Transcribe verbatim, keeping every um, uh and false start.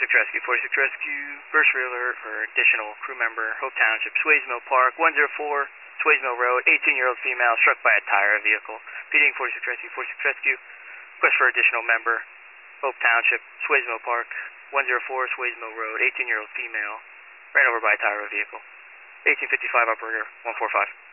forty-six Rescue, forty-six Rescue, bursary alert for additional crew member, Hope Township, Swayze Mill Park, one oh four, Swayze Mill Road, eighteen-year-old female struck by a tire vehicle. P D ing forty-six Rescue, forty-six Rescue, request for additional member, Hope Township, Swayze Mill Park, one oh four, Swayze Mill Road, eighteen-year-old female, ran over by a tire vehicle. eighteen fifty-five, operator, one four five.